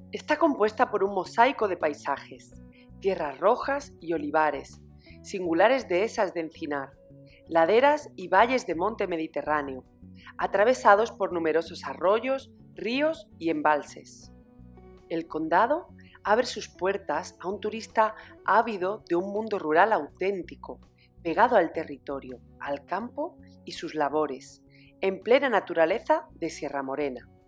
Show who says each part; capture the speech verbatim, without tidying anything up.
Speaker 1: Está compuesta por un mosaico de paisajes, tierras rojas y olivares, singulares dehesas de encinar, laderas y valles de monte mediterráneo, atravesados por numerosos arroyos, ríos y embalses. El condado abre sus puertas a un turista ávido de un mundo rural auténtico, pegado al territorio, al campo y sus labores, en plena naturaleza de Sierra Morena.